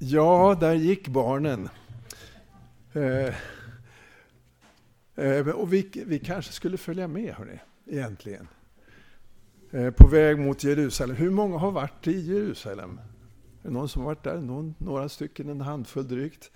Ja, där gick barnen. Och vi kanske skulle följa med, hörni, egentligen. På väg mot Jerusalem. Hur många har varit i Jerusalem? Är det någon som har varit där? Några stycken, en handfull drygt.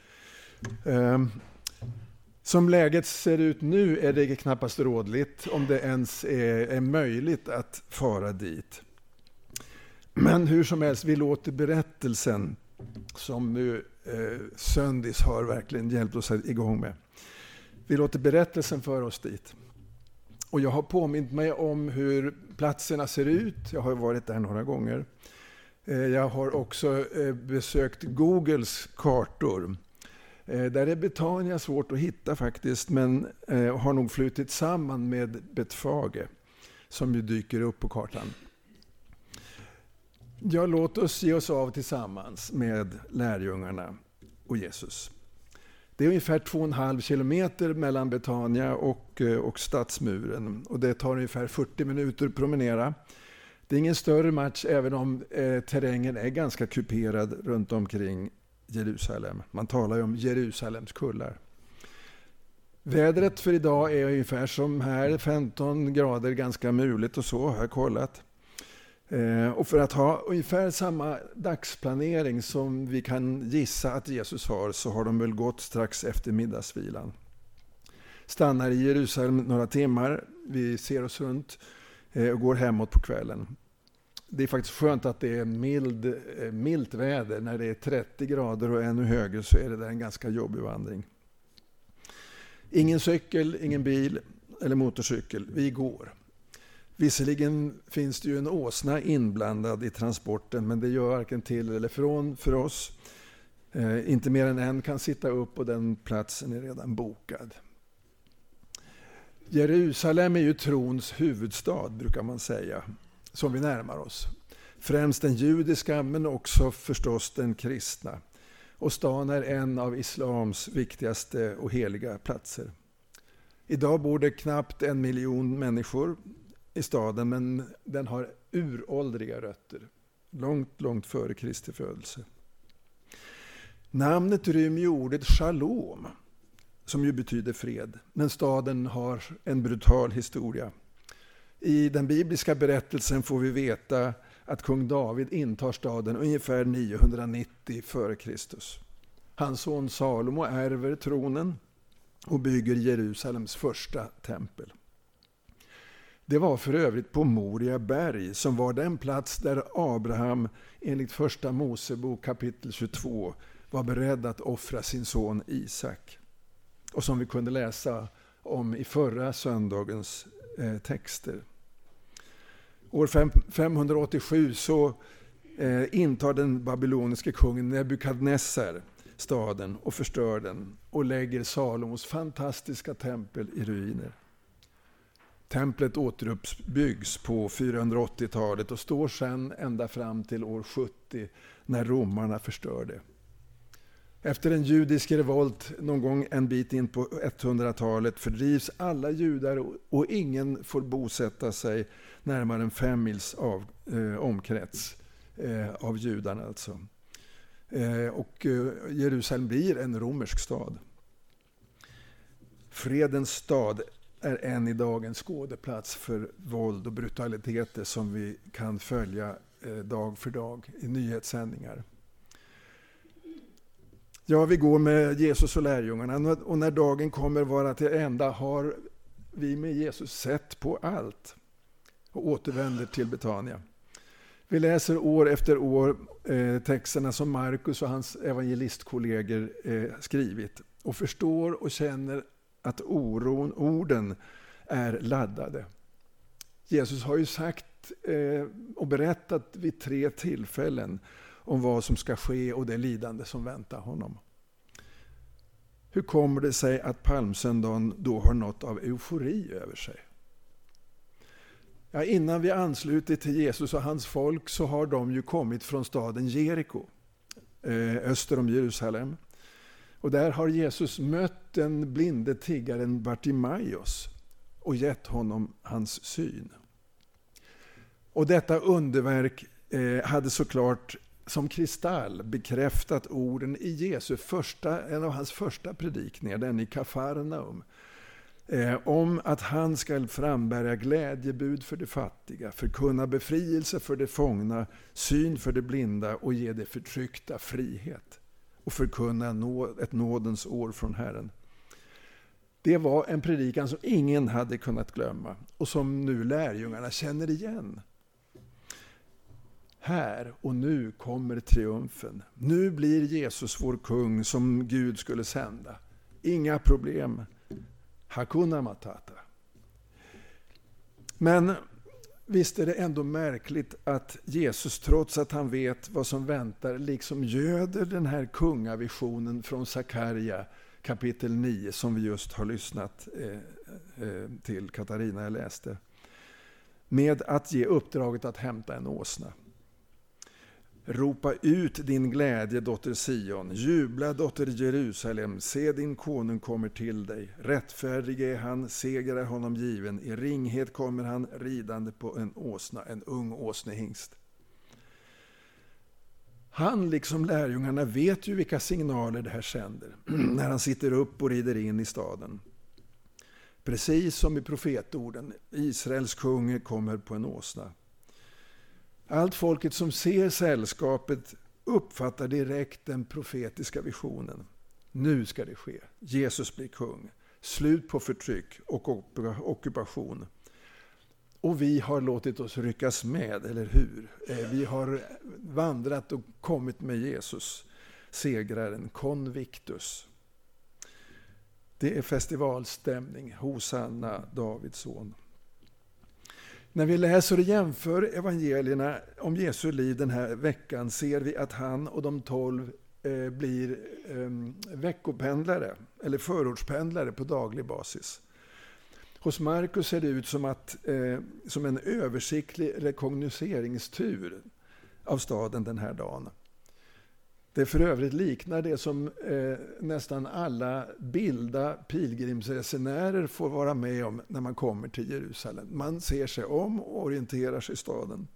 Som läget ser ut nu är det knappast rådligt, om det ens är möjligt att fara dit. Men hur som helst, vi låter berättelsen som nu Söndis har verkligen hjälpt oss igång med. Vi låter berättelsen föra oss dit. Och jag har påmint mig om hur platserna ser ut. Jag har varit där några gånger. Jag har också besökt Googles kartor. Där är Betania svårt att hitta faktiskt, men har nog flutit samman med Betfage som ju dyker upp på kartan. Ja, låt oss ge oss av tillsammans med lärjungarna och Jesus. Det är ungefär 2,5 kilometer mellan Betania och stadsmuren. Och det tar ungefär 40 minuter att promenera. Det är ingen större match även om terrängen är ganska kuperad runt omkring Jerusalem. Man talar ju om Jerusalems kullar. Vädret för idag är ungefär som här, 15 grader, ganska muligt och så, har jag kollat. Och för att ha ungefär samma dagsplanering som vi kan gissa att Jesus har, så har de väl gått strax efter middagsvilan. Stannar i Jerusalem några timmar, vi ser oss runt och går hemåt på kvällen. Det är faktiskt skönt att det är milt väder. När det är 30 grader och ännu högre så är det där en ganska jobbig vandring. Ingen cykel, ingen bil eller motorcykel, vi går. Visserligen finns det ju en åsna inblandad i transporten, men det gör varken till eller från för oss. Inte mer än en kan sitta upp och den platsen är redan bokad. Jerusalem är ju trons huvudstad, brukar man säga, som vi närmar oss. Främst den judiska, men också förstås den kristna. Och stan är en av islams viktigaste och heliga platser. Idag bor det knappt 1 miljon människor i staden, men den har uråldriga rötter. Långt före Kristi födelse. Namnet rymmer ju ordet shalom, som ju betyder fred. Men staden har en brutal historia. I den bibliska berättelsen får vi veta att kung David intar staden ungefär 990 före Kristus. Hans son Salomo ärver tronen och bygger Jerusalems första tempel. Det var för övrigt på Moria berg, som var den plats där Abraham enligt första Mosebok kapitel 22 var beredd att offra sin son Isak. Och som vi kunde läsa om i förra söndagens texter. År 587 så intar den babyloniske kungen Nebukadnessar staden och förstör den och lägger Salomos fantastiska tempel i ruiner. Templet återuppbyggs på 480-talet och står sedan ända fram till år 70 när romarna förstör det. Efter en judisk revolt någon gång en bit in på 100-talet fördrivs alla judar och ingen får bosätta sig närmare en 5 mils omkrets av judarna alltså. Och Jerusalem blir en romersk stad. Fredens stad är än idag en skådeplats för våld och brutaliteter som vi kan följa dag för dag i nyhetssändningar. Ja, vi går med Jesus och lärjungarna, och när dagen kommer vara till ända har vi med Jesus sett på allt och återvänder till Betania. Vi läser år efter år texterna som Markus och hans evangelistkollegor skrivit och förstår och känner att orden är laddade. Jesus har ju sagt och berättat vid 3 tillfällen om vad som ska ske och det lidande som väntar honom. Hur kommer det sig att palmsöndagen då har något av eufori över sig? Ja, innan vi ansluter till Jesus och hans folk så har de ju kommit från staden Jeriko, öster om Jerusalem. Och där har Jesus mött den blinde tiggaren Bartimaios och gett honom hans syn. Och detta underverk hade såklart som kristall bekräftat orden i Jesu en av hans första predikningar, den i Kafarnaum, om att han ska frambära glädjebud för de fattiga, förkunna befrielse för de fångna, syn för de blinda och ge de förtryckta frihet och förkunna ett nådens år från Herren. Det var en predikan som ingen hade kunnat glömma och som nu lärjungarna känner igen. Här och nu kommer triumfen. Nu blir Jesus vår kung som Gud skulle sända. Inga problem. Hakuna Matata. Men visst är det ändå märkligt att Jesus, trots att han vet vad som väntar, liksom göder den här kungavisionen från Sakarja kapitel 9 som vi just har lyssnat till, Katarina jag läste, med att ge uppdraget att hämta en åsna. Ropa ut din glädje, dotter Sion, jubla, dotter Jerusalem, se din konung kommer till dig. Rättfärdig är han, seger är honom given, i ringhet kommer han ridande på en åsna, en ung åsnehingst. Han liksom lärjungarna vet ju vilka signaler det här sänder när han sitter upp och rider in i staden. Precis som i profetorden, Israels kung kommer på en åsna. Allt folket som ser sällskapet uppfattar direkt den profetiska visionen. Nu ska det ske. Jesus blir kung. Slut på förtryck och ockupation. Och vi har låtit oss ryckas med, eller hur? Vi har vandrat och kommit med Jesus, segraren, convictus. Det är festivalstämning, Hosanna, Davids son. När vi läser och jämför evangelierna om Jesu liv den här veckan ser vi att han och de 12 blir veckopendlare eller förortspendlare på daglig basis. Hos Markus ser det ut som en översiktlig rekognoseringstur av staden den här dagen. Det för övrigt liknar det som nästan alla bilda pilgrimsresenärer får vara med om när man kommer till Jerusalem. Man ser sig om och orienterar sig i staden.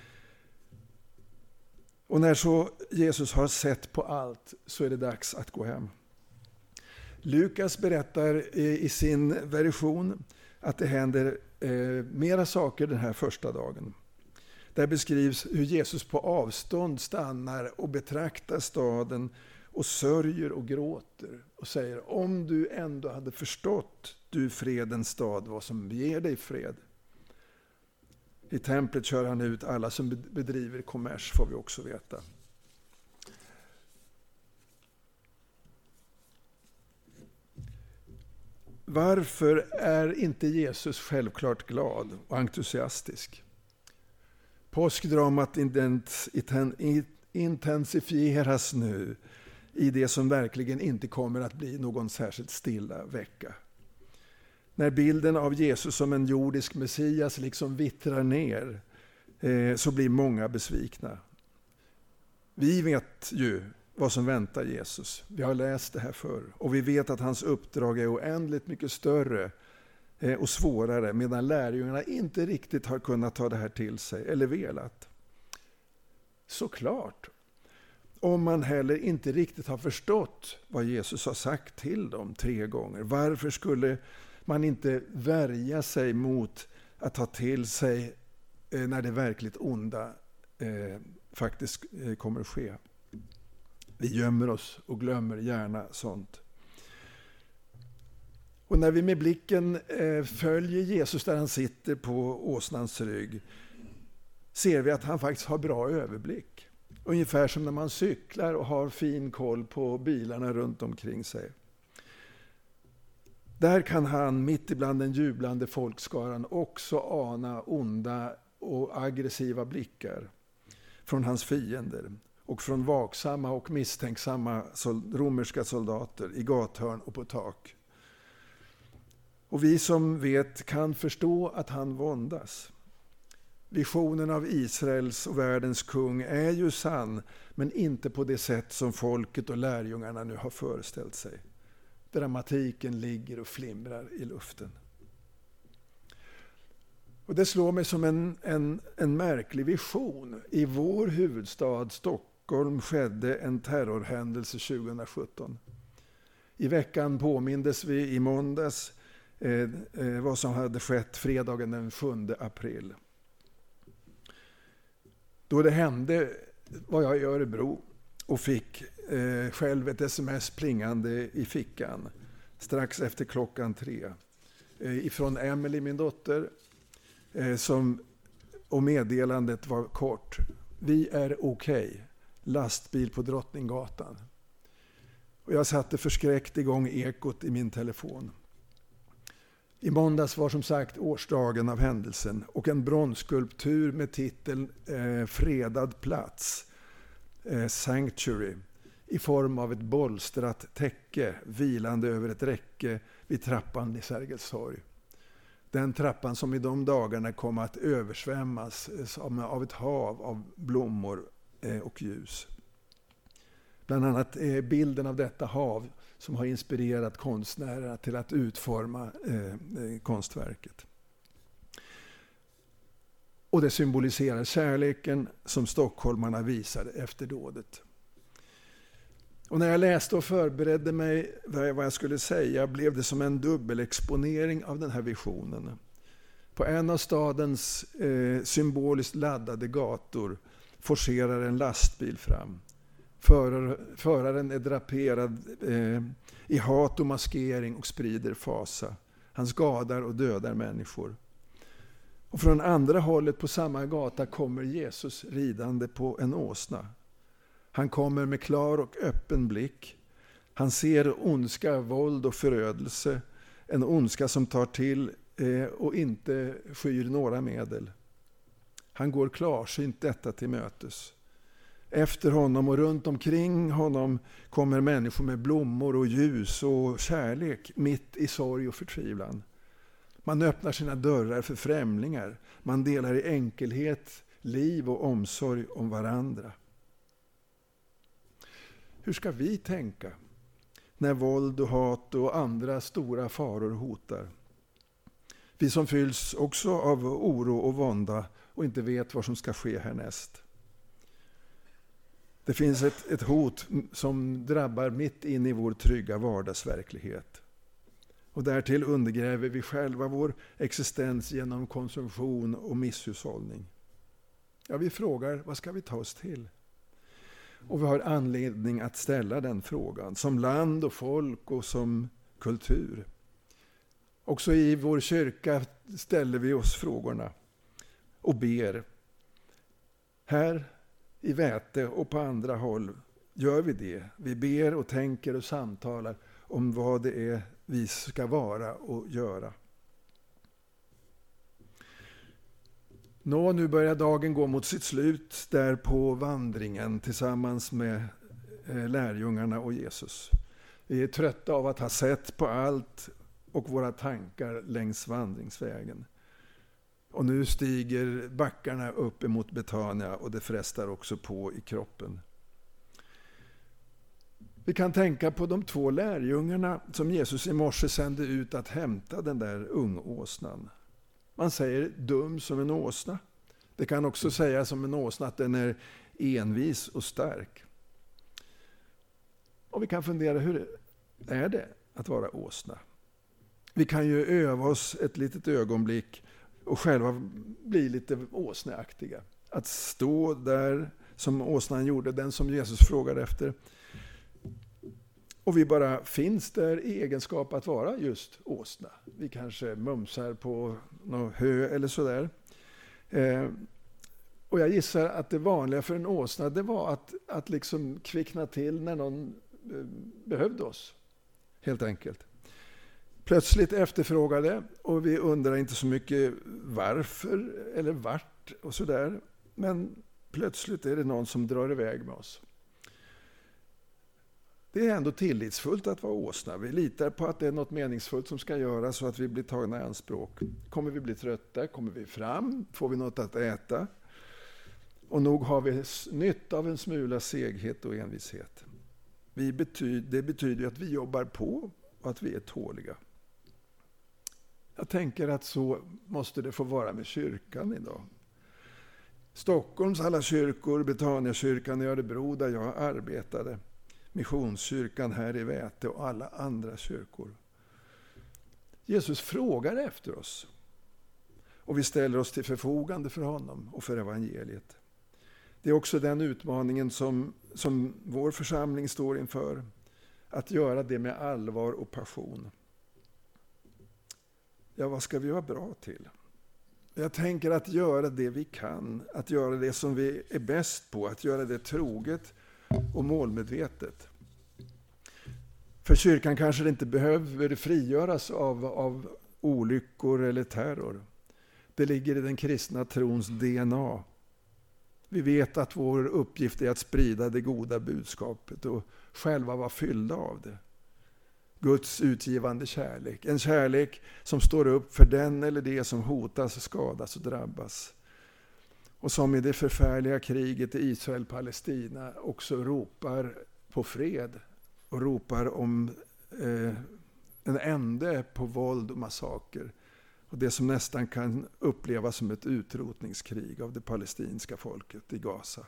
Och när så Jesus har sett på allt så är det dags att gå hem. Lukas berättar i sin version att det händer mera saker den här första dagen. Där beskrivs hur Jesus på avstånd stannar och betraktar staden och sörjer och gråter och säger: om du ändå hade förstått, du fredens stad, vad som ger dig fred. I templet kör han ut alla som bedriver kommers, får vi också veta. Varför är inte Jesus självklart glad och entusiastisk? Påskdramat intensifieras nu i det som verkligen inte kommer att bli någon särskilt stilla vecka. När bilden av Jesus som en jordisk Messias liksom vittrar ner så blir många besvikna. Vi vet ju vad som väntar Jesus. Vi har läst det här förr. Och vi vet att hans uppdrag är oändligt mycket större och svårare, medan lärjungarna inte riktigt har kunnat ta det här till sig eller velat. Såklart. Om man heller inte riktigt har förstått vad Jesus har sagt till dem 3 gånger. Varför skulle man inte värja sig mot att ta till sig när det verkligt onda faktiskt kommer att ske? Vi gömmer oss och glömmer gärna sånt. Och när vi med blicken följer Jesus där han sitter på åsnans rygg ser vi att han faktiskt har bra överblick. Ungefär som när man cyklar och har fin koll på bilarna runt omkring sig. Där kan han mitt ibland den jublande folkskaran också ana onda och aggressiva blickar från hans fiender och från vaksamma och misstänksamma romerska soldater i gathörn och på tak. Och vi som vet kan förstå att han våndas. Visionen av Israels och världens kung är ju sann, men inte på det sätt som folket och lärjungarna nu har föreställt sig. Dramatiken ligger och flimrar i luften. Och det slår mig som en märklig vision. I vår huvudstad Stockholm skedde en terrorhändelse 2017. I veckan påmindes vi i måndags vad som hade skett fredagen den 7 april. Då det hände var jag i Örebro och fick själv ett sms plingande i fickan strax efter 3:00 ifrån Emily, min dotter, och meddelandet var kort. Vi är okej. Lastbil på Drottninggatan. Och jag satte förskräckt igång ekot i min telefon. I måndags var som sagt årsdagen av händelsen och en bronsskulptur med titeln Fredad plats, Sanctuary, i form av ett bolstrat täcke vilande över ett räcke vid trappan i Sergels torg. Den trappan som i de dagarna kom att översvämmas av ett hav av blommor och ljus. Bland annat bilden av detta hav som har inspirerat konstnärerna till att utforma konstverket. Och det symboliserar kärleken som stockholmarna visade efter dådet. Och när jag läste och förberedde mig vad jag skulle säga blev det som en dubbelexponering av den här visionen. På en av stadens symboliskt laddade gator forcerar en lastbil fram. Föraren är draperad i hat och maskering och sprider fasa. Han skadar och dödar människor. Och från andra hållet på samma gata kommer Jesus ridande på en åsna. Han kommer med klar och öppen blick. Han ser ondska, våld och förödelse. En ondska som tar till och inte skyr några medel. Han går klarsynt detta till mötes. Efter honom och runt omkring honom kommer människor med blommor och ljus och kärlek mitt i sorg och förtvivlan. Man öppnar sina dörrar för främlingar. Man delar i enkelhet liv och omsorg om varandra. Hur ska vi tänka när våld och hat och andra stora faror hotar? Vi som fylls också av oro och vånda och inte vet vad som ska ske härnäst. Det finns ett hot som drabbar mitt in i vår trygga vardagsverklighet. Och därtill undergräver vi själva vår existens genom konsumtion och misshushållning. Ja, vi frågar, vad ska vi ta oss till? Och vi har anledning att ställa den frågan som land och folk och som kultur. Också i vår kyrka ställer vi oss frågorna och ber. Här i Väte och på andra håll gör vi det. Vi ber och tänker och samtalar om vad det är vi ska vara och göra. Nu börjar dagen gå mot sitt slut där på vandringen tillsammans med lärjungarna och Jesus. Vi är trötta av att ha sett på allt och våra tankar längs vandringsvägen. Och nu stiger backarna upp emot Betania och det frestar också på i kroppen. Vi kan tänka på de 2 lärjungarna som Jesus i morse sände ut att hämta den där ungåsnan. Man säger dum som en åsna. Det kan också sägas om en åsna att den är envis och stark. Och vi kan fundera, hur är det att vara åsna? Vi kan ju öva oss ett litet ögonblick och själva bli lite åsneaktiga. Att stå där som åsnan gjorde, den som Jesus frågade efter. Och vi bara finns där i egenskap att vara just åsna. Vi kanske mumsar på någon hö eller sådär. Och jag gissar att det vanliga för en åsna, det var att liksom kvickna till när någon behövde oss. Helt enkelt. Plötsligt efterfrågade, och vi undrar inte så mycket varför eller vart och sådär. Men plötsligt är det någon som drar iväg med oss. Det är ändå tillitsfullt att vara åsna. Vi litar på att det är något meningsfullt som ska göras så att vi blir tagna i anspråk. Kommer vi bli trötta? Kommer vi fram? Får vi något att äta? Och nog har vi nytta av en smula seghet och envishet. Det betyder att vi jobbar på och att vi är tåliga. Jag tänker att så måste det få vara med kyrkan idag. Stockholms alla kyrkor, Betaniakyrkan i Örebro där jag arbetade, Missionskyrkan här i Väte och alla andra kyrkor. Jesus frågar efter oss. Och vi ställer oss till förfogande för honom och för evangeliet. Det är också den utmaningen som vår församling står inför. Att göra det med allvar och passion. Ja, vad ska vi vara bra till? Jag tänker att göra det vi kan. Att göra det som vi är bäst på. Att göra det troget och målmedvetet. För kyrkan kanske det inte behöver frigöras av olyckor eller terror. Det ligger i den kristna trons DNA. Vi vet att vår uppgift är att sprida det goda budskapet och själva vara fyllda av det. Guds utgivande kärlek. En kärlek som står upp för den eller det som hotas, skadas och drabbas. Och som i det förfärliga kriget i Israel-Palestina också ropar på fred. Och ropar om en ände på våld och massaker. Och det som nästan kan upplevas som ett utrotningskrig av det palestinska folket i Gaza.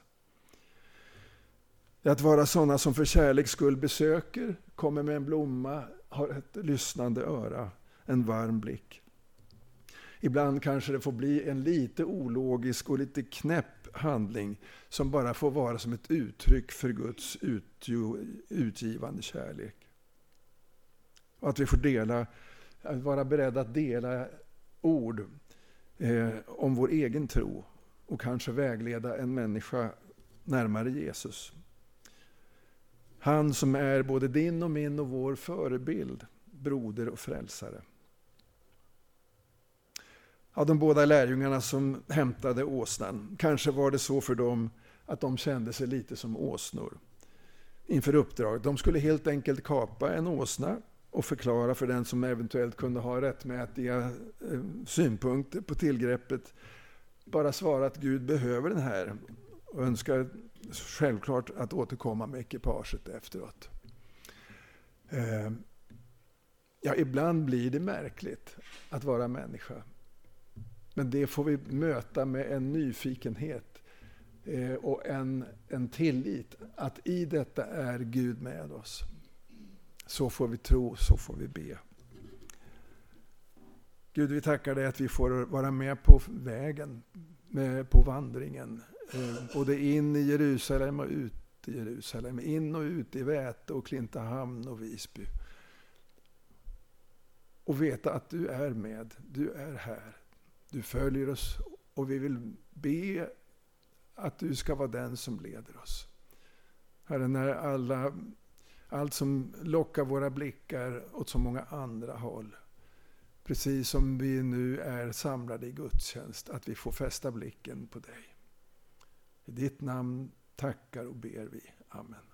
Att vara sådana som för kärleks skull besöker, kommer med en blomma, har ett lyssnande öra, en varm blick. Ibland kanske det får bli en lite ologisk och lite knäpp handling som bara får vara som ett uttryck för Guds utgivande kärlek. Och att vi får vara beredda att dela ord om vår egen tro och kanske vägleda en människa närmare Jesus. Han som är både din och min och vår förebild, broder och frälsare. Ja, de båda lärjungarna som hämtade åsnan, kanske var det så för dem att de kände sig lite som åsnor inför uppdraget. De skulle helt enkelt kapa en åsna och förklara för den som eventuellt kunde ha rättmätiga synpunkter på tillgreppet. Bara svara att Gud behöver den här och önskar självklart att återkomma med ekipaget efteråt. Ja, ibland blir det märkligt att vara människa. Men det får vi möta med en nyfikenhet och en tillit att i detta är Gud med oss. Så får vi tro, så får vi be. Gud, vi tackar dig att vi får vara med på vägen, på vandringen. Både in i Jerusalem och ut i Jerusalem. In och ut i Väte och Klintehamn och Visby. Och veta att du är med, du är här. Du följer oss och vi vill be att du ska vara den som leder oss. Herre, när allt som lockar våra blickar åt så många andra håll. Precis som vi nu är samlade i gudstjänst, att vi får fästa blicken på dig. I ditt namn tackar och ber vi. Amen.